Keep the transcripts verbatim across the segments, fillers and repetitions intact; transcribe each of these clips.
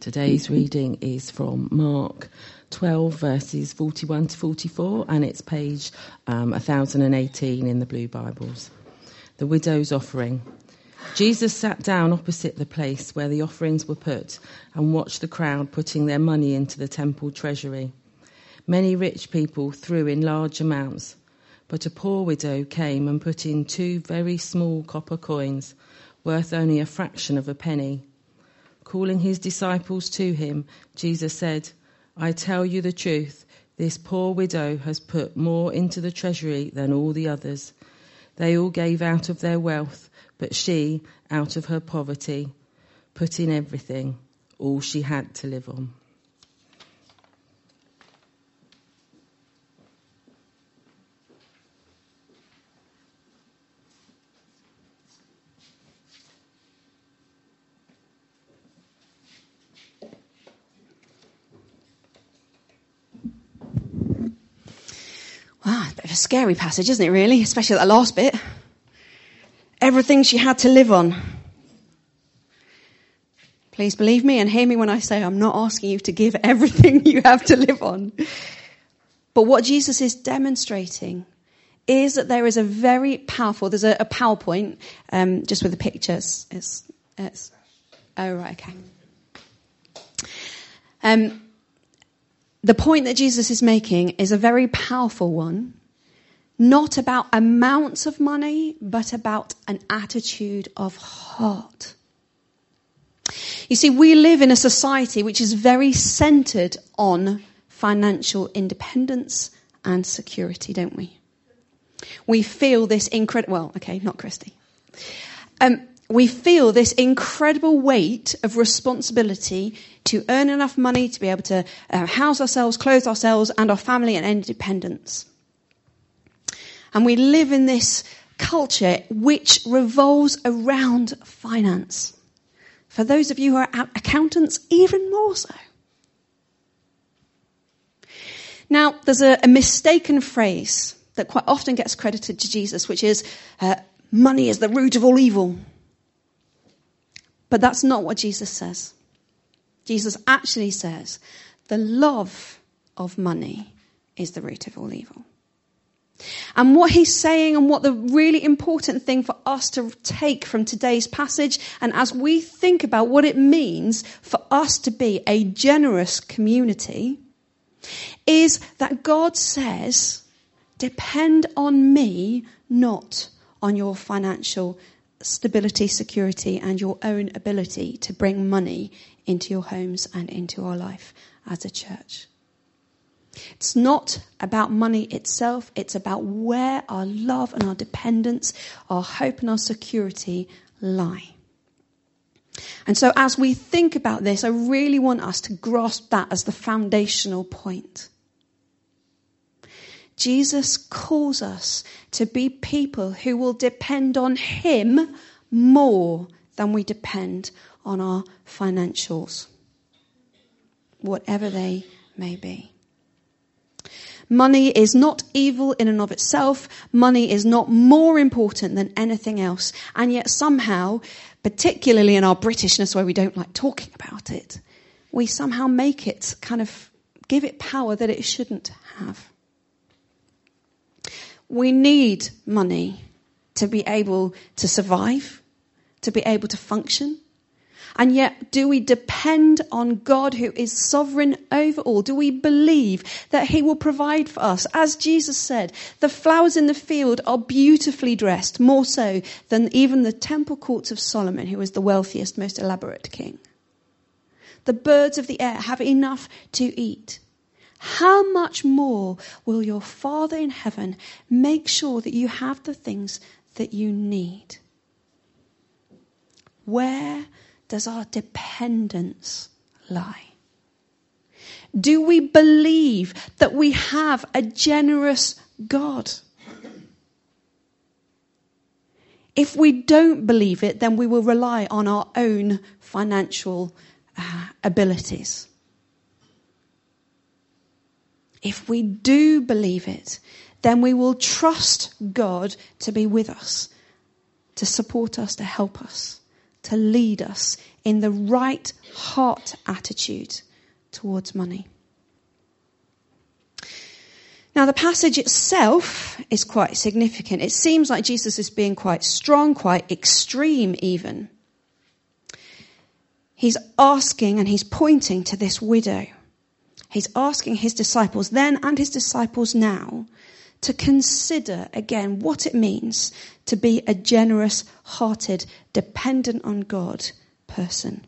Today's reading is from Mark twelve, verses forty-one to forty-four, and it's page um, one thousand eighteen in the Blue Bibles. The widow's offering. Jesus sat down opposite the place where the offerings were put and watched the crowd putting their money into the temple treasury. Many rich people threw in large amounts, but a poor widow came and put in two very small copper coins, worth only a fraction of a penny. Calling his disciples to him, Jesus said, "I tell you the truth, this poor widow has put more into the treasury than all the others. They all gave out of their wealth, but she, out of her poverty, put in everything, all she had to live on." Wow, a bit of a scary passage, isn't it, really? Especially that last bit. Everything she had to live on. Please believe me and hear me when I say I'm not asking you to give everything you have to live on. But what Jesus is demonstrating is that there is a very powerful, there's a, a PowerPoint, um, just with the pictures. It's, it's, oh, right, okay. Um, The point that Jesus is making is a very powerful one, not about amounts of money, but about an attitude of heart. You see, we live in a society which is very centered on financial independence and security, don't we? We feel this incredible, well, okay, not Christy. Um, we feel this incredible weight of responsibility to earn enough money to be able to uh, house ourselves, clothe ourselves and our family and independence. And we live in this culture which revolves around finance. For those of you who are accountants, even more so. Now, there's a, a mistaken phrase that quite often gets credited to Jesus, which is, uh, money is the root of all evil. But that's not what Jesus says. Jesus actually says the love of money is the root of all evil. And what he's saying, and what the really important thing for us to take from today's passage, and as we think about what it means for us to be a generous community, is that God says, depend on me, not on your financial stability, security, and your own ability to bring money into your homes and into our life as a church. It's not about money itself. It's about where our love and our dependence, our hope and our security lie. And so as we think about this, I really want us to grasp that as the foundational point. Jesus calls us to be people who will depend on him more than we depend on our financials, whatever they may be. Money is not evil in and of itself. Money is not more important than anything else. And yet somehow, particularly in our Britishness where we don't like talking about it, we somehow make it kind of give it power that it shouldn't have. We need money to be able to survive, to be able to function. And yet, do we depend on God who is sovereign over all? Do we believe that he will provide for us? As Jesus said, the flowers in the field are beautifully dressed, more so than even the temple courts of Solomon, who was the wealthiest, most elaborate king. The birds of the air have enough to eat. How much more will your Father in heaven make sure that you have the things that you need? Where does our dependence lie? Do we believe that we have a generous God? If we don't believe it, then we will rely on our own financial uh, abilities. If we do believe it, then we will trust God to be with us, to support us, to help us, to lead us in the right heart attitude towards money. Now, the passage itself is quite significant. It seems like Jesus is being quite strong, quite extreme even. He's asking and he's pointing to this widow. He's asking his disciples then and his disciples now to consider again what it means to be a generous-hearted, dependent on God person.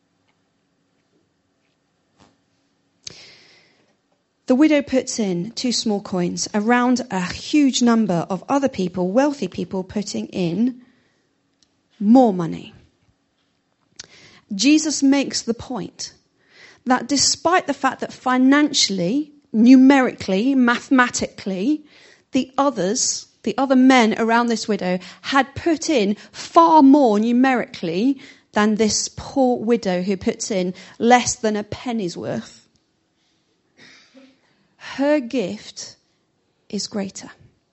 The widow puts in two small coins around a huge number of other people, wealthy people, putting in more money. Jesus makes the point that despite the fact that financially, numerically, mathematically, the others, the other men around this widow had put in far more numerically than this poor widow who puts in less than a penny's worth, her gift is greater.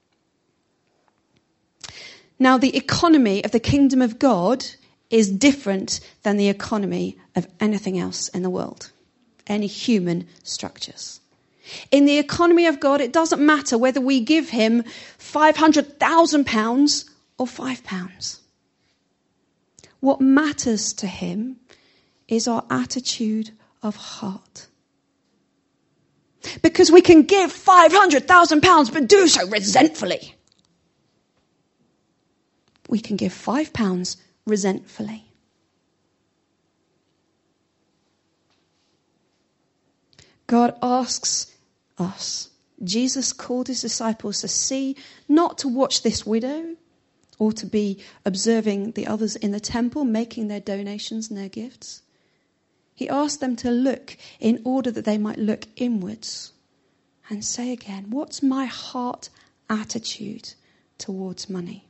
Now, the economy of the kingdom of God is different than the economy of anything else in the world, any human structures. In the economy of God, it doesn't matter whether we give him five hundred thousand pounds or five pounds. What matters to him is our attitude of heart. Because we can give five hundred thousand pounds, but do so resentfully. We can give five pounds resentfully. God asks us, Jesus called his disciples to see, not to watch this widow or to be observing the others in the temple making their donations and their gifts. He asked them to look in order that they might look inwards and say again, what's my heart attitude towards money?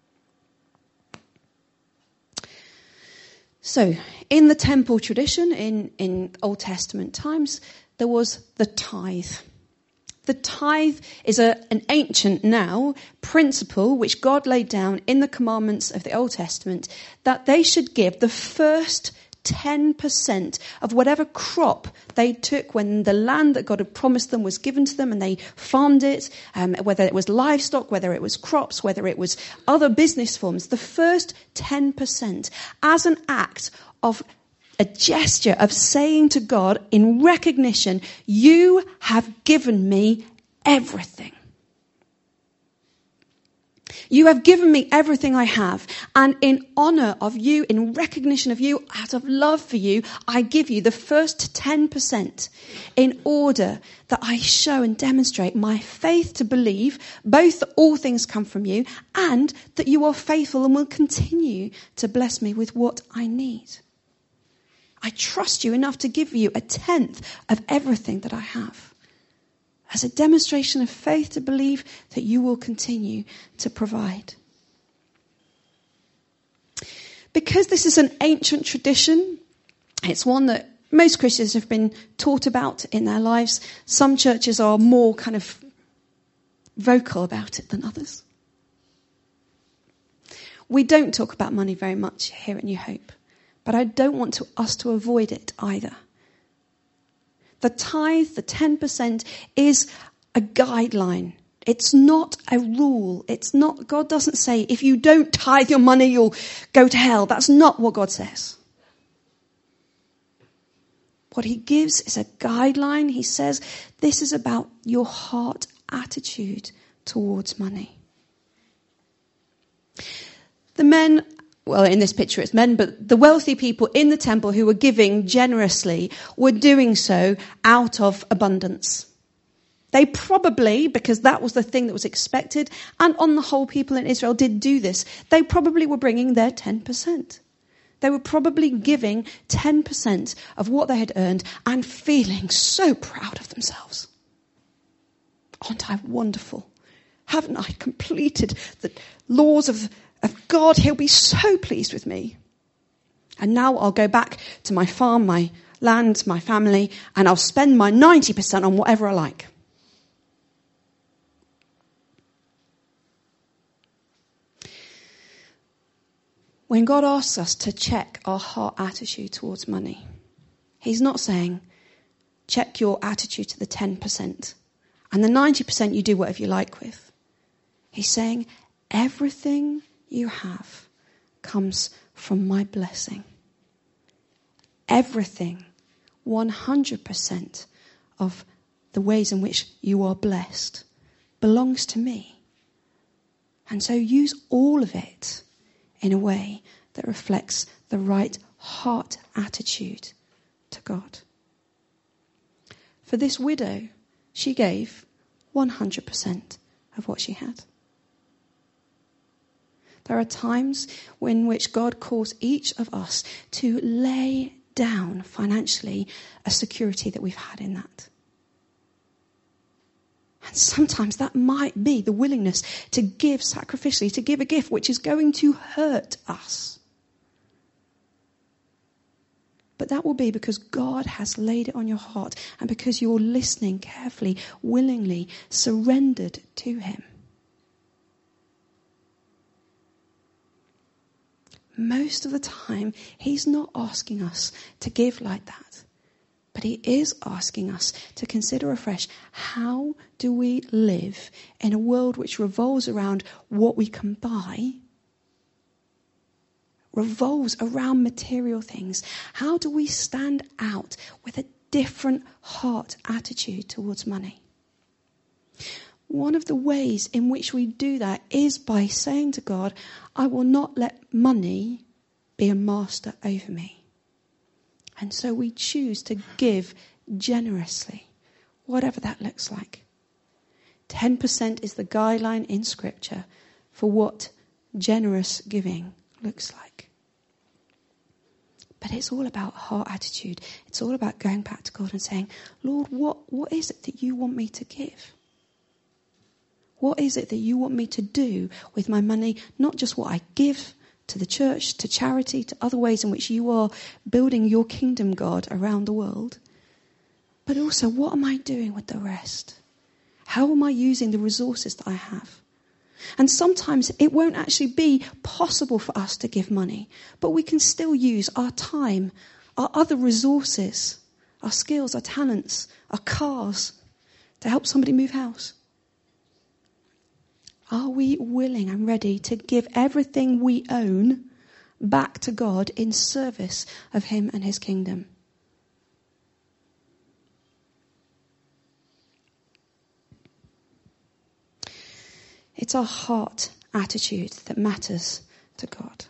So, in the temple tradition, in, in Old Testament times, there was the tithe. The tithe is a, an ancient now principle which God laid down in the commandments of the Old Testament that they should give the first ten percent of whatever crop they took when the land that God had promised them was given to them and they farmed it, um, whether it was livestock, whether it was crops, whether it was other business forms, the first ten percent as an act of a gesture of saying to God in recognition, you have given me everything. You have given me everything I have, and in honor of you, in recognition of you, out of love for you, I give you the first ten percent in order that I show and demonstrate my faith to believe both that all things come from you and that you are faithful and will continue to bless me with what I need. I trust you enough to give you a tenth of everything that I have, as a demonstration of faith to believe that you will continue to provide. Because this is an ancient tradition, it's one that most Christians have been taught about in their lives. Some churches are more kind of vocal about it than others. We don't talk about money very much here at New Hope, but I don't want to, us to avoid it either. The tithe, the ten percent, is a guideline. It's not a rule. It's not, God doesn't say, if you don't tithe your money, you'll go to hell. That's not what God says. What he gives is a guideline. He says, this is about your heart attitude towards money. The men, well, in this picture it's men, but the wealthy people in the temple who were giving generously were doing so out of abundance. They probably, because that was the thing that was expected, and on the whole people in Israel did do this, they probably were bringing their ten percent. They were probably giving ten percent of what they had earned and feeling so proud of themselves. Aren't I wonderful? Haven't I completed the laws of Of God, he'll be so pleased with me. And now I'll go back to my farm, my land, my family, and I'll spend my ninety percent on whatever I like. When God asks us to check our heart attitude towards money, he's not saying, check your attitude to the ten percent and the ninety percent you do whatever you like with. He's saying, everything you have comes from my blessing. Everything, one hundred percent of the ways in which you are blessed belongs to me. And so use all of it in a way that reflects the right heart attitude to God. For this widow, she gave one hundred percent of what she had. There are times in which God calls each of us to lay down financially a security that we've had in that. And sometimes that might be the willingness to give sacrificially, to give a gift which is going to hurt us. But that will be because God has laid it on your heart and because you're listening carefully, willingly, surrendered to him. Most of the time, he's not asking us to give like that. But he is asking us to consider afresh, how do we live in a world which revolves around what we can buy, revolves around material things? How do we stand out with a different heart attitude towards money? One of the ways in which we do that is by saying to God, I will not let money be a master over me. And so we choose to give generously, whatever that looks like. ten percent is the guideline in Scripture for what generous giving looks like. But it's all about heart attitude. It's all about going back to God and saying, Lord, what, what is it that you want me to give? What is it that you want me to do with my money? Not just what I give to the church, to charity, to other ways in which you are building your kingdom, God, around the world. But also, what am I doing with the rest? How am I using the resources that I have? And sometimes it won't actually be possible for us to give money, but we can still use our time, our other resources, our skills, our talents, our cars to help somebody move house. Are we willing and ready to give everything we own back to God in service of him and his kingdom? It's our heart attitude that matters to God.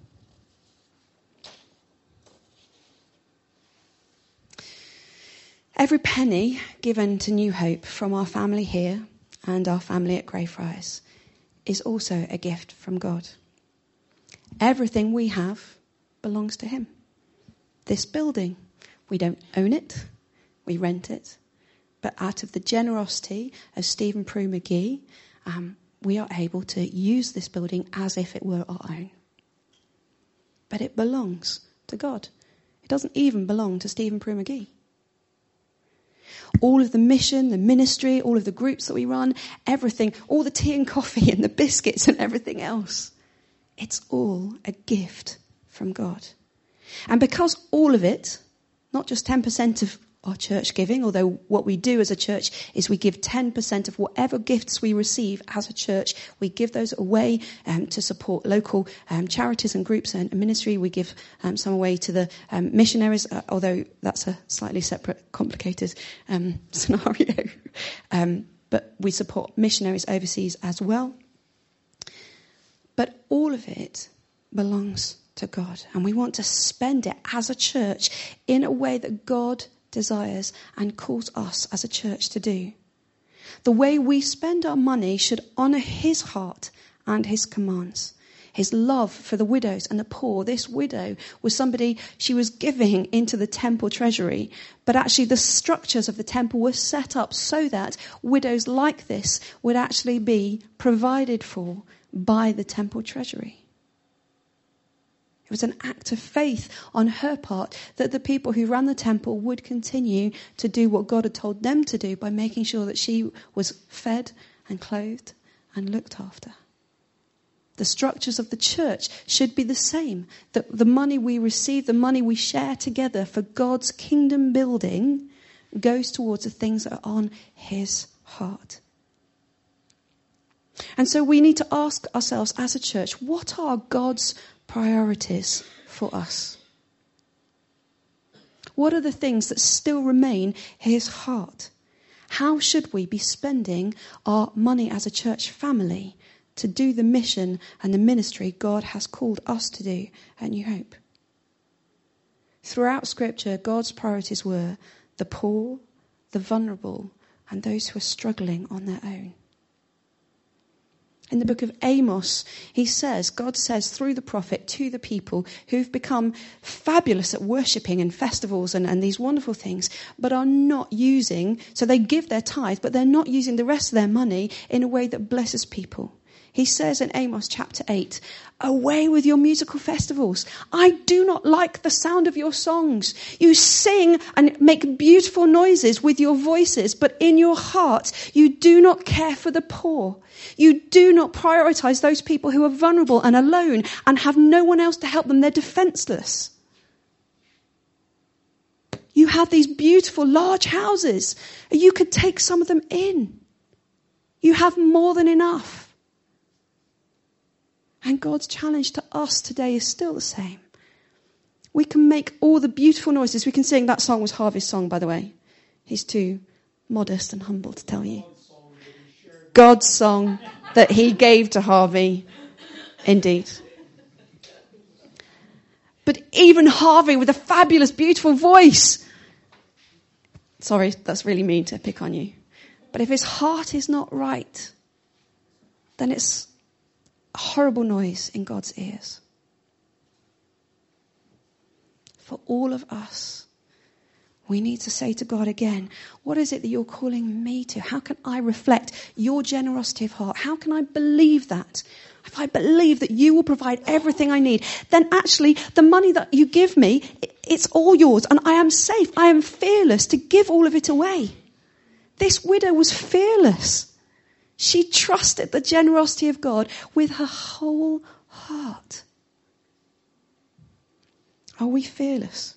Every penny given to New Hope from our family here and our family at Greyfriars is also a gift from God. Everything we have belongs to him. This building, we don't own it, we rent it. But out of the generosity of Stephen Prue McGee, um, we are able to use this building as if it were our own. But it belongs to God. It doesn't even belong to Stephen Prue McGee. All of the mission, the ministry, all of the groups that we run, everything, all the tea and coffee and the biscuits and everything else, it's all a gift from God. And because all of it, not just ten percent of our church giving, although what we do as a church is we give ten percent of whatever gifts we receive as a church. We give those away um, to support local um, charities and groups and, and ministry. We give um, some away to the um, missionaries, uh, although that's a slightly separate, complicated um, scenario. um, but we support missionaries overseas as well. But all of it belongs to God. And we want to spend it as a church in a way that God desires and calls us as a church to do. The way we spend our money should honour his heart and his commands. His love for the widows and the poor. This widow was somebody, she was giving into the temple treasury, but actually the structures of the temple were set up so that widows like this would actually be provided for by the temple treasury. It was an act of faith on her part that the people who ran the temple would continue to do what God had told them to do by making sure that she was fed and clothed and looked after. The structures of the church should be the same. That the money we receive, the money we share together for God's kingdom building goes towards the things that are on his heart. And so we need to ask ourselves as a church, what are God's priorities for us? What are the things that still remain his heart? How should we be spending our money as a church family to do the mission and the ministry God has called us to do at New Hope? Throughout Scripture, God's priorities were the poor, the vulnerable, and those who are struggling on their own. In the book of Amos, he says, God says through the prophet to the people who've become fabulous at worshipping and festivals and, and these wonderful things, but are not using, so they give their tithe, but they're not using the rest of their money in a way that blesses people. He says in Amos chapter eight, away with your musical festivals. I do not like the sound of your songs. You sing and make beautiful noises with your voices, but in your heart you do not care for the poor. You do not prioritize those people who are vulnerable and alone and have no one else to help them. They're defenseless. You have these beautiful large houses. You could take some of them in. You have more than enough. And God's challenge to us today is still the same. We can make all the beautiful noises. We can sing. That song was Harvey's song, by the way. He's too modest and humble to tell you. God's song that he gave to Harvey. Indeed. But even Harvey with a fabulous, beautiful voice. Sorry, that's really mean to pick on you. But if his heart is not right, then it's a horrible noise in God's ears. For all of us, we need to say to God again, what is it that you're calling me to? How can I reflect your generosity of heart? How can I believe that? If I believe that you will provide everything I need, then actually the money that you give me, it's all yours and I am safe. I am fearless to give all of it away. This widow was fearless. She trusted the generosity of God with her whole heart. Are we fearless?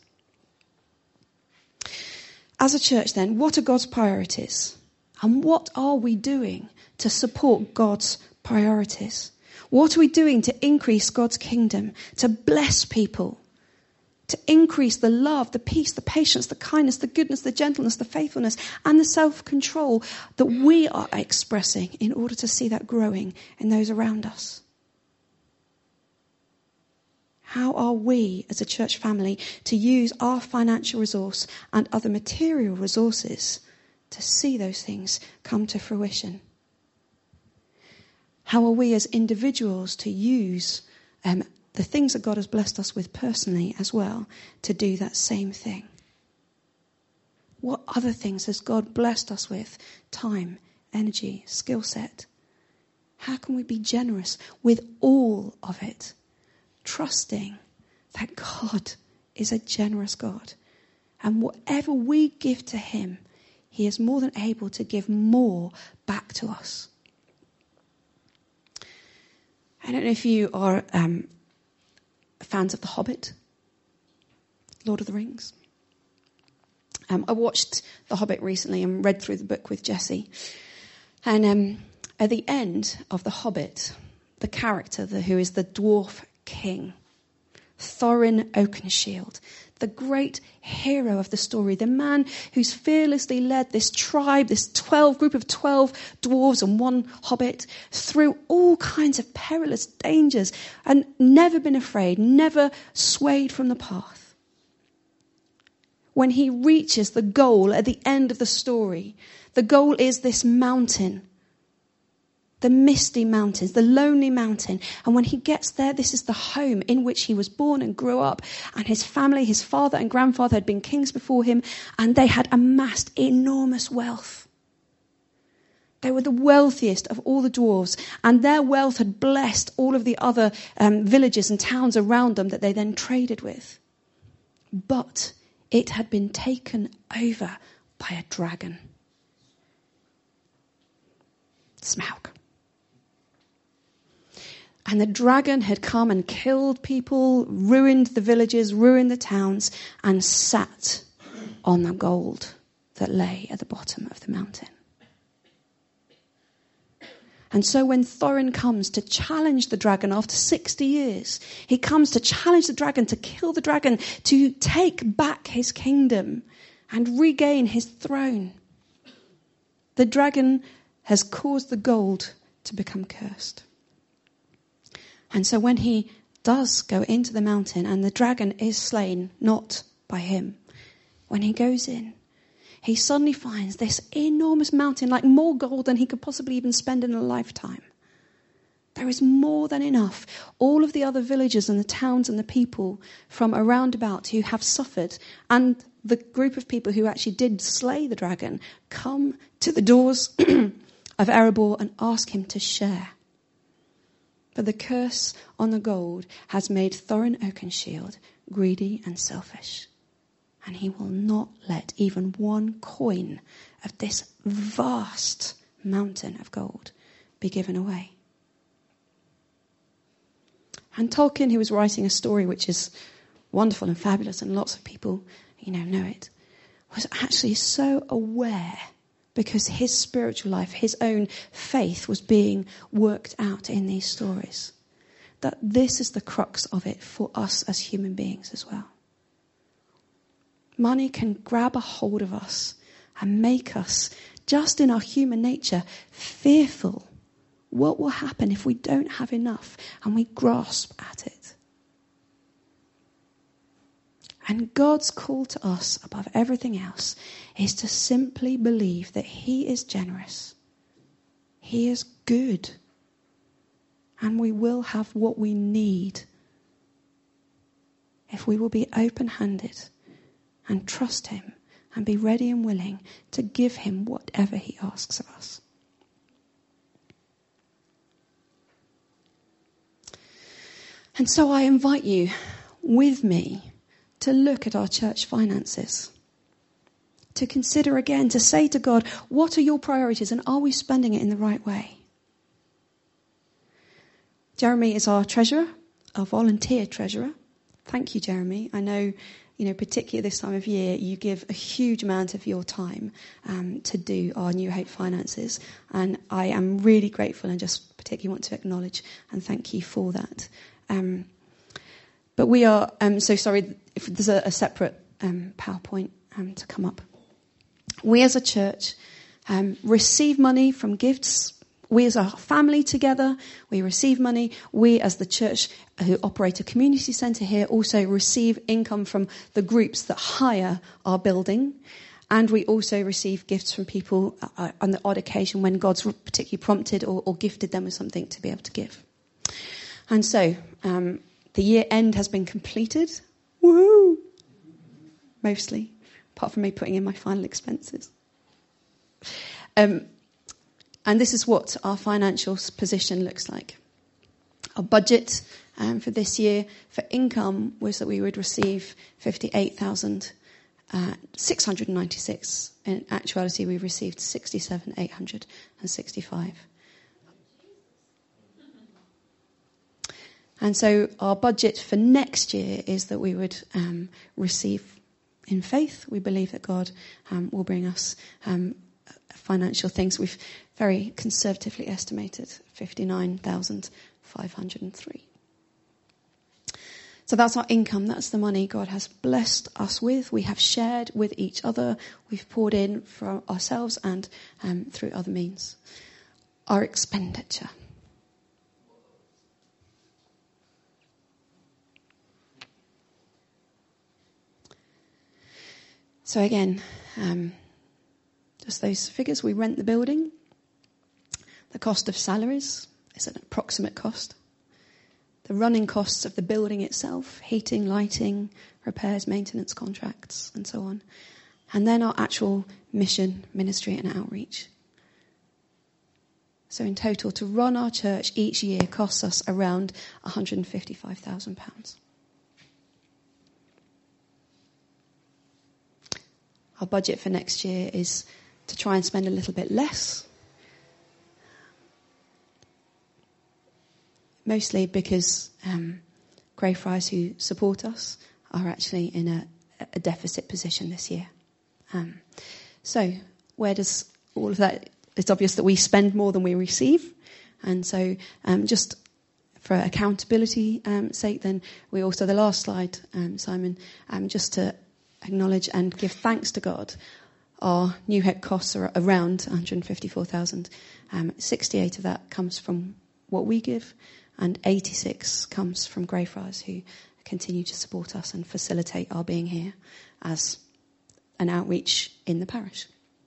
As a church then, what are God's priorities? And what are we doing to support God's priorities? What are we doing to increase God's kingdom, to bless people, to increase the love, the peace, the patience, the kindness, the goodness, the gentleness, the faithfulness, and the self-control that we are expressing in order to see that growing in those around us? How are we as a church family to use our financial resource and other material resources to see those things come to fruition? How are we as individuals to use um, the things that God has blessed us with personally as well to do that same thing? What other things has God blessed us with? Time, energy, skill set. How can we be generous with all of it? Trusting that God is a generous God. And whatever we give to him, he is more than able to give more back to us. I don't know if you are um, fans of The Hobbit, Lord of the Rings. Um, I watched The Hobbit recently and read through the book with Jesse. And um, at the end of The Hobbit, the character the, who is the dwarf king, Thorin Oakenshield, the great hero of the story, the man who's fearlessly led this tribe, this twelve group of twelve dwarves and one hobbit through all kinds of perilous dangers and never been afraid, never swayed from the path. When he reaches the goal at the end of the story, the goal is this mountain. The misty mountains, the lonely mountain. And when he gets there, this is the home in which he was born and grew up. And his family, his father and grandfather had been kings before him. And they had amassed enormous wealth. They were the wealthiest of all the dwarves. And their wealth had blessed all of the other um, villages and towns around them that they then traded with. But it had been taken over by a dragon. Smaug. And the dragon had come and killed people, ruined the villages, ruined the towns, and sat on the gold that lay at the bottom of the mountain. And so when Thorin comes to challenge the dragon after sixty years, he comes to challenge the dragon, to kill the dragon, to take back his kingdom and regain his throne. The dragon has caused the gold to become cursed. And so when he does go into the mountain and the dragon is slain, not by him, when he goes in, he suddenly finds this enormous mountain, like more gold than he could possibly even spend in a lifetime. There is more than enough. All of the other villages and the towns and the people from around about who have suffered, and the group of people who actually did slay the dragon, come to the doors of Erebor and ask him to share. But the curse on the gold has made Thorin Oakenshield greedy and selfish. And he will not let even one coin of this vast mountain of gold be given away. And Tolkien, who was writing a story which is wonderful and fabulous, and lots of people, you know, know it, was actually so aware, because his spiritual life, his own faith, was being worked out in these stories, that this is the crux of it for us as human beings as well. Money can grab a hold of us and make us, just in our human nature, fearful. What will happen if we don't have enough and we grasp at it? And God's call to us, above everything else, is to simply believe that he is generous. He is good. And we will have what we need if we will be open-handed and trust him and be ready and willing to give him whatever he asks of us. And so I invite you with me to look at our church finances, to consider again, to say to God, what are your priorities and are we spending it in the right way? Jeremy is our treasurer, our volunteer treasurer. Thank you, Jeremy. I know, you know, particularly this time of year, you give a huge amount of your time um, to do our New Hope finances. And I am really grateful and just particularly want to acknowledge and thank you for that. Um, but we are, um, so sorry, if there's a, a separate um, PowerPoint um, to come up. We as a church um, receive money from gifts. We as our family together, we receive money. We as the church who operate a community centre here also receive income from the groups that hire our building. And we also receive gifts from people uh, on the odd occasion when God's particularly prompted or, or gifted them with something to be able to give. And so um, the year end has been completed. Woohoo! Mostly, apart from me putting in my final expenses. Um, and this is what our financial position looks like. Our budget um, for this year for income was that we would receive fifty-eight thousand six hundred ninety-six. In actuality, we received sixty-seven thousand eight hundred sixty-five. And so our budget for next year is that we would um, receive in faith. We believe that God um, will bring us um, financial things. We've very conservatively estimated fifty-nine thousand five hundred three. So that's our income. That's the money God has blessed us with. We have shared with each other. We've poured in for ourselves and um, through other means. Our expenditure. So again, um, just those figures. We rent the building. The cost of salaries is an approximate cost. The running costs of the building itself, heating, lighting, repairs, maintenance contracts, and so on. And then our actual mission, ministry, and outreach. So in total, to run our church each year costs us around one hundred fifty-five thousand pounds. Our budget for next year is to try and spend a little bit less. mostly because um, Greyfriars who support us are actually in a, a deficit position this year. Um, so where does all of that... It's obvious that we spend more than we receive. And so um, just for accountability um, sake, then we also, the last slide, um, Simon, um, just to acknowledge and give thanks to God, our New Hope costs are around one hundred fifty-four thousand. Um, sixty-eight of that comes from what we give, and eighty-six comes from Greyfriars who continue to support us and facilitate our being here as an outreach in the parish.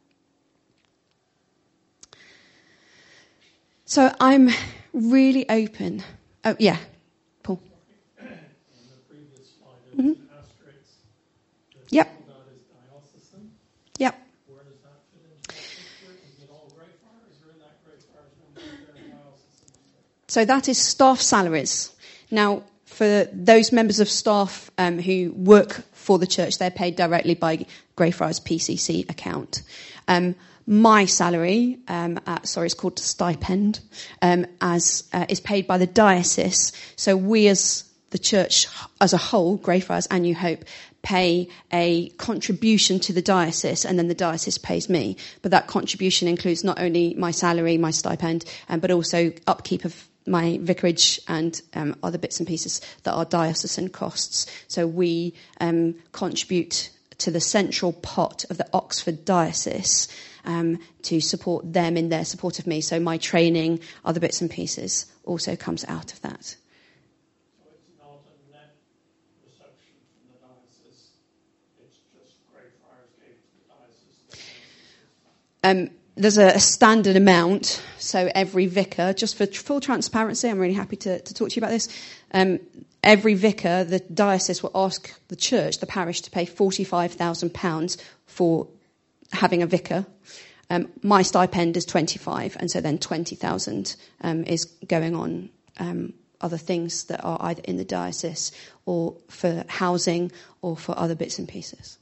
So I'm really open. Oh, yeah, Paul. In the previous slide, it was Mm-hmm. an asterisk. The Yep. that is diocesan. Yep. Where does that fit into that picture? Is it all Greyfriars, or in that Greyfriars number is there diocesan? So that is staff salaries. Now, for those members of staff um, who work for the church, they're paid directly by Greyfriars P C C account. Um, my salary, um, uh, sorry, it's called stipend, um, as uh, is paid by the diocese. So we as the church as a whole, Greyfriars and New Hope, pay a contribution to the diocese, and then the diocese pays me. But that contribution includes not only my salary, my stipend, um, but also upkeep of my vicarage and um, other bits and pieces that are diocesan costs. So we um, contribute to the central pot of the Oxford Diocese um, to support them in their support of me. So my training, other bits and pieces, also comes out of that. So it's not a net reception from the diocese. It's just Greyfriars gave to the diocese. Um, there's a, a standard amount, so every vicar, just for tr- full transparency, I'm really happy to, to talk to you about this. Um, every vicar, the diocese will ask the church, the parish, to pay forty-five thousand pounds for having a vicar. Um, my stipend is twenty-five, and so then twenty thousand um, is going on um, other things that are either in the diocese or for housing or for other bits and pieces.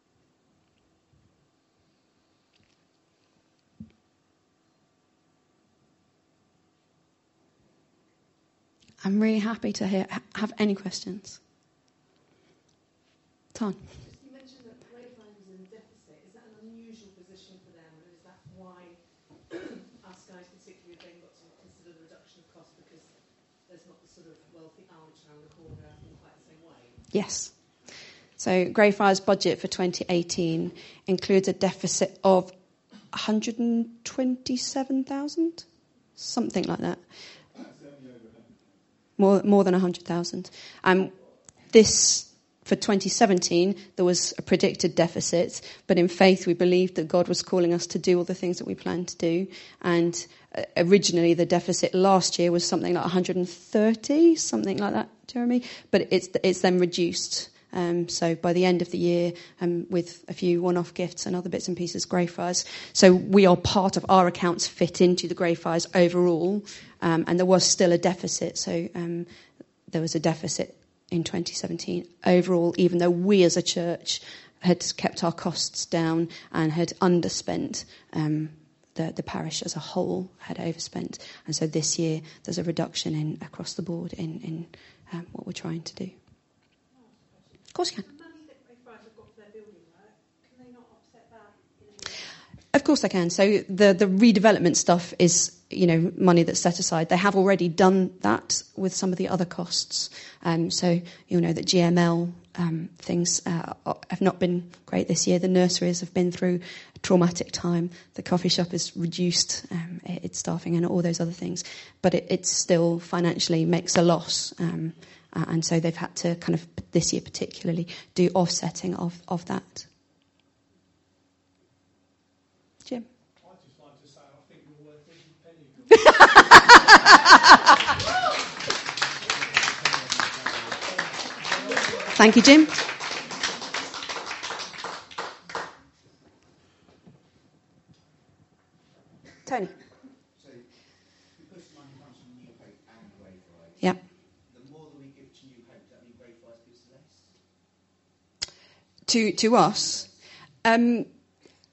I'm really happy to hear, have any questions. Tan. You mentioned that Greyfriars is in deficit. Is that an unusual position for them, and is that why us guys particularly have then got to consider the reduction of cost because there's not the sort of wealthy aunt around the corner in quite the same way? Yes. So Greyfriars' budget for twenty eighteen includes a deficit of one hundred twenty-seven thousand, something like that. More, more than one hundred thousand. Um, this, for twenty seventeen, there was a predicted deficit, but in faith we believed that God was calling us to do all the things that we planned to do. And uh, originally the deficit last year was something like one hundred thirty, something like that, Jeremy. But it's it's then reduced. Um, so by the end of the year, um, with a few one-off gifts and other bits and pieces, Greyfriars. So we are part of our accounts fit into the Greyfriars overall, um, and there was still a deficit. So um, there was a deficit in twenty seventeen overall, even though we as a church had kept our costs down and had underspent. Um, the, the parish as a whole had overspent, and so this year there's a reduction in across the board in, in um, what we're trying to do. Of course you can. The money that Greyfriars have got for their building work, can they not offset that in any way? Of course I can. So the, the redevelopment stuff is, you know, money that's set aside. They have already done that with some of the other costs. Um, so you'll know that G M L um, things uh, have not been great this year. The nurseries have been through a traumatic time. The coffee shop has reduced um, its staffing and all those other things. But it, it still financially makes a loss. Um, uh, and so they've had to kind of, this year particularly, do offsetting of, of that. Jim? I'd just like to say I think you're worth every penny. Thank you, Jim. Tony? So, because money comes from New Hope and Greyfriars, Yep. the more that we give to New Hope, does that mean Greyfriars gives less? To to us, um,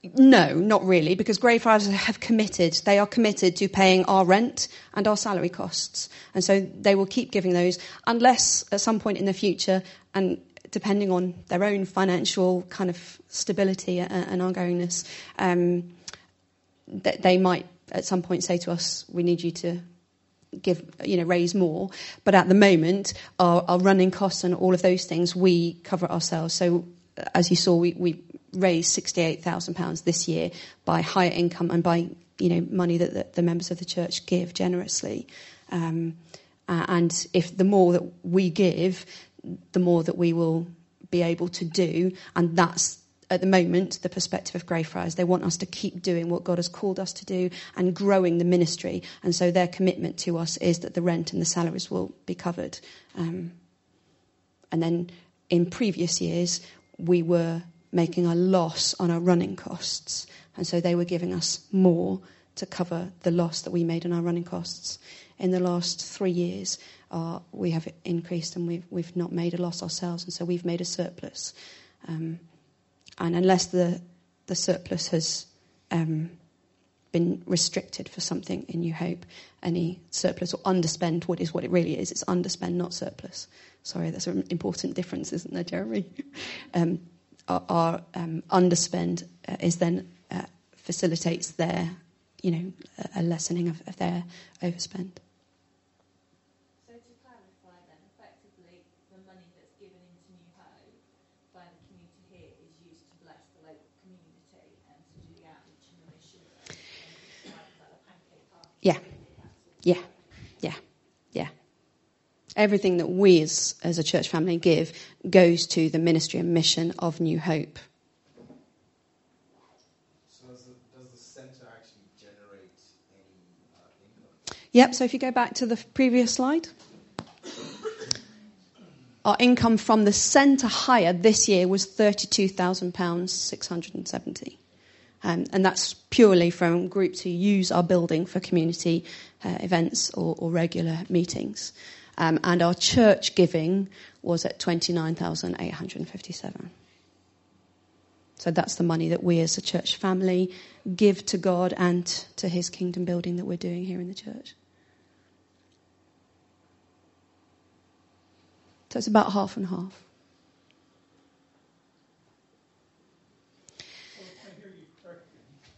No, not really, because Greyfriars have committed. They are committed to paying our rent and our salary costs. And so they will keep giving those unless at some point in the future, and depending on their own financial kind of stability and, and ongoingness, um, that they might at some point say to us, we need you to give, you know, raise more. But at the moment, our, our running costs and all of those things, we cover ourselves. So as you saw, we, we raised sixty-eight thousand pounds this year by higher income and by, you know, money that the, the members of the church give generously. Um, uh, and if the more that we give, the more that we will be able to do. And that's, at the moment, the perspective of Greyfriars. They want us to keep doing what God has called us to do and growing the ministry. And so their commitment to us is that the rent and the salaries will be covered. Um, and then in previous years, we were making a loss on our running costs. And so they were giving us more to cover the loss that we made on our running costs. In the last three years, uh, we have increased and we've, we've not made a loss ourselves. And so we've made a surplus. Um, and unless the, the surplus has um, been restricted for something in New Hope, any surplus or underspend, what is what it really is, it's underspend, not surplus. Sorry, that's an important difference, isn't there, Jeremy? um, our our um, underspend uh, is then uh, facilitates their, you know, a lessening of, of their overspend. So to clarify then, effectively, the money that's given into New Hope by the community here is used to bless the local community and to do the outreach and the mission and, and like the pancake party. Yeah, yeah, yeah, yeah. Everything that we as, as a church family give goes to the ministry and mission of New Hope. So does the, does the centre actually generate any uh, income? Yep, so if you go back to the previous slide. Our income from the centre hire this year was thirty-two thousand pounds six hundred seventy. Um, and that's purely from groups who use our building for community uh, events or, or regular meetings. Um, and our church giving was at twenty-nine thousand eight hundred fifty-seven. So that's the money that we as a church family give to God and to his kingdom building that we're doing here in the church. So it's about half and half. So if I hear you correctly,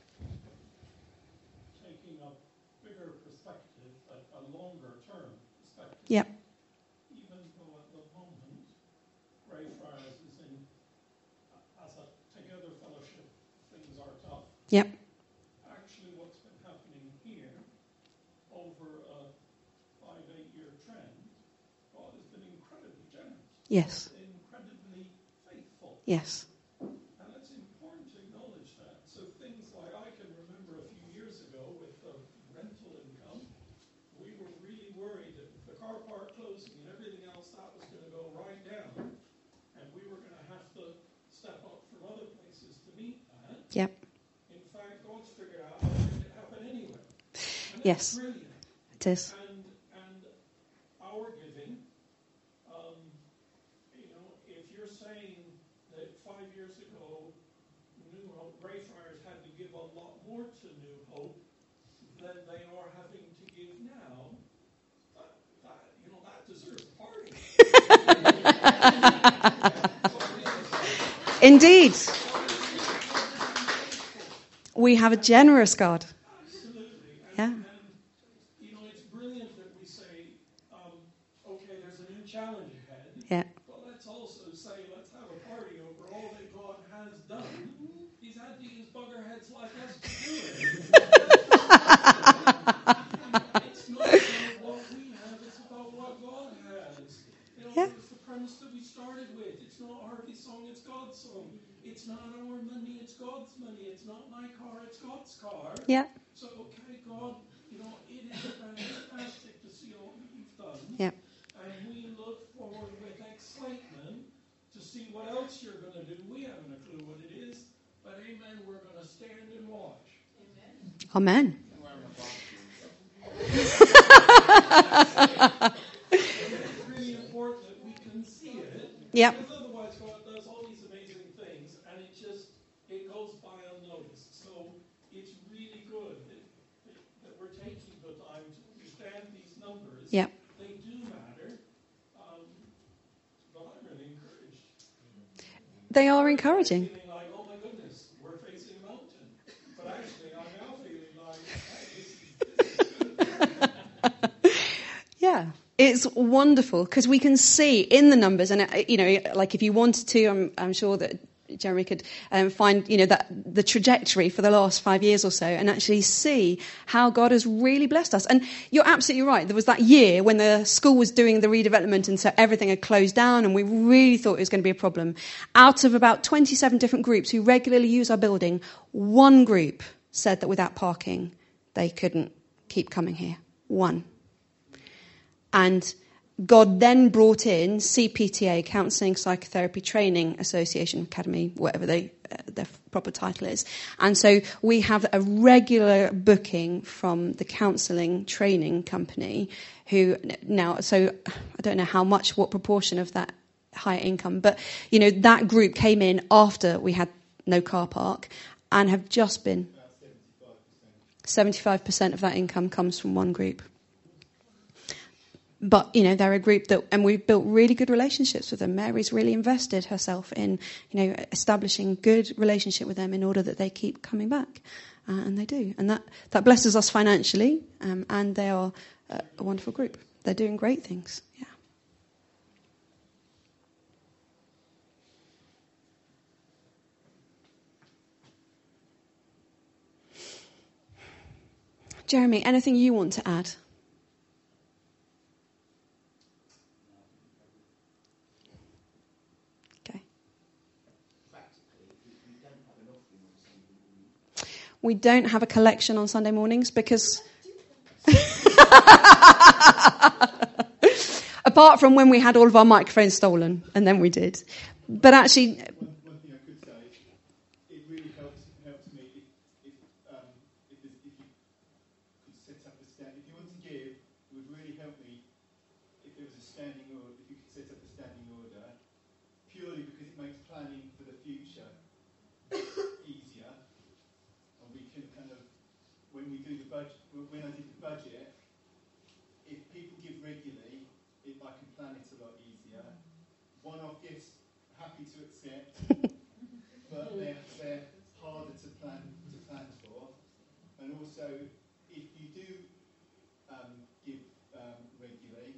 taking a bigger perspective, a, a longer term perspective. Yep. Even though at the moment Greyfriars is in, as a together fellowship, things are tough. Yep. Actually, what's been happening here over a five, eight year trend, God has been incredibly generous. Yes. Incredibly faithful. Yes. And it's important to acknowledge that. So things like I can remember a few years ago with the rental income, we were really worried that with the car park closing and everything else, that was going to go right down. And we were going to have to step up from other places to meet that. Yep. In fact, God's figured out how to make it happen anyway. And it's Yes. brilliant. It is. And, and our giving, um, you know, if you're saying that five years ago, New Hope, Greyfriars had to give a lot more to New Hope than they are having to give now, that, that you know, that deserves a party. Indeed. We have a generous God. Absolutely. And, Yeah. and, you know, it's brilliant that we say, um, okay, there's a new challenge ahead. Yeah. But let's also say, let's have a party over all that God has done. He's had to use buggerheads like us to do it. It's not about what we have, it's about what God has. You know, Yeah. it's the premise that we started with. It's not Harvey's song, it's God's song. It's not our money, it's God's money. It's not my car, it's God's car. Yeah. So, okay, God, you know, it is fantastic to see all that you've done. Yeah. And we look forward with excitement to see what else you're going to do. We haven't a clue what it is, but amen, we're going to stand and watch. Amen. It's really important that we can see it. Yep. Because otherwise God does all these amazing things and it just, it goes by unnoticed. They are encouraging. Feeling like, oh my goodness, we're facing a mountain. But actually, I'm now feeling like, hey, this is Yeah, it's wonderful because we can see in the numbers, and uh, you know, like if you wanted to, I'm, I'm sure that Jeremy could um, find, you know, that the trajectory for the last five years or so, and actually see how God has really blessed us. And you're absolutely right. There was that year when the school was doing the redevelopment, and so everything had closed down, and we really thought it was going to be a problem. Out of about twenty-seven different groups who regularly use our building, one group said that without parking, they couldn't keep coming here. One. And God then brought in C P T A, Counselling Psychotherapy Training Association Academy, whatever they, uh, their proper title is. And so we have a regular booking from the counselling training company who now, so I don't know how much, what proportion of that higher income, but, you know, that group came in after we had no car park and have just been, seventy-five percent of that income comes from one group. But, you know, they're a group that, and we've built really good relationships with them. Mary's really invested herself in, you know, establishing good relationship with them in order that they keep coming back. Uh, and they do. And that, that blesses us financially. Um, and they are a, a wonderful group. They're doing great things. Yeah. Jeremy, anything you want to add? We don't have a collection on Sunday mornings because, apart from when we had all of our microphones stolen, and then we did. But actually, one, one thing I could say, it really helps helps me if if, um, if, if you could set up a stand. If you want to give, it would really help me if there was a standing order. If you could set up a standing order, purely because it makes planning for the future easier. And we can kind of, when we do the budget, when I did the budget, if people give regularly, if I can plan it a lot easier. One-off gifts, happy to accept, but they're, they're harder to plan to plan for. And also, if you do um, give um, regularly,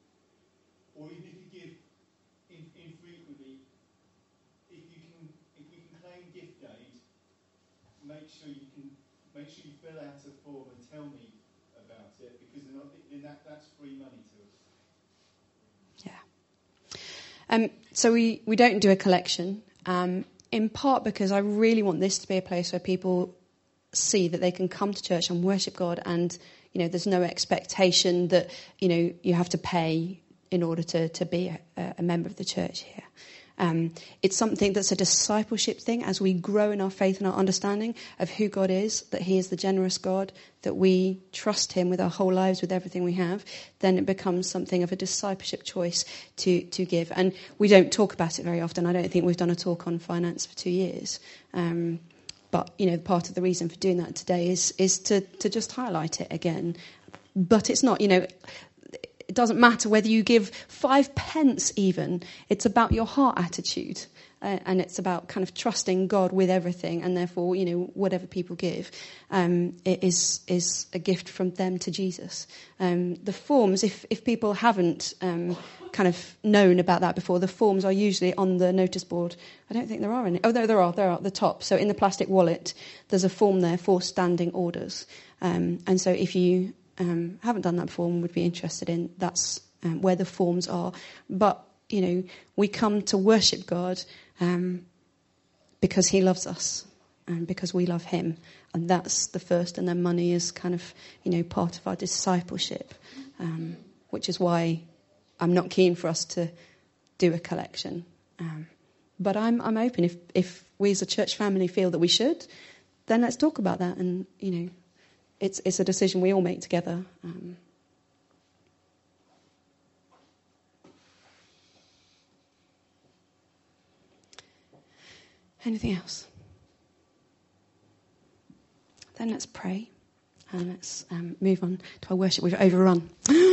or even if you give in, infrequently, if you can, if we can claim gift aid, make sure you can make sure you fill out a form and tell me about it, because then, then that that's free money to us. yeah. Um, so we, we don't do a collection, um, in part because I really want this to be a place where people see that they can come to church and worship God, and, you know, there's no expectation that, you know, you have to pay in order to, to be a, a member of the church here. Um, it's something that's a discipleship thing as we grow in our faith and our understanding of who God is, that he is the generous God, that we trust him with our whole lives, with everything we have. Then it becomes something of a discipleship choice to, to give. And we don't talk about it very often. I don't think we've done a talk on finance for two years. Um, but, you know, part of the reason for doing that today is, is to, to just highlight it again. But it's not, you know... It doesn't matter whether you give five pence even. It's about your heart attitude. Uh, and it's about kind of trusting God with everything. And therefore, you know, whatever people give um, it is is a gift from them to Jesus. Um, the forms, if, if people haven't um, kind of known about that before, the forms are usually on the notice board. I don't think there are any. Oh, there, there are. There are at the top. So in the plastic wallet, there's a form there for standing orders. Um, and so if you... Um, haven't done that before and would be interested in, that's um, where the forms are. But, you know, we come to worship God um, because he loves us and because we love him. And that's the first. And then money is kind of, you know, part of our discipleship, um, which is why I'm not keen for us to do a collection. Um, but I'm I'm open. If, if we as a church family feel that we should, then let's talk about that and, you know, It's it's a decision we all make together. Um, anything else? Then let's pray and let's um, move on to our worship. We've overrun.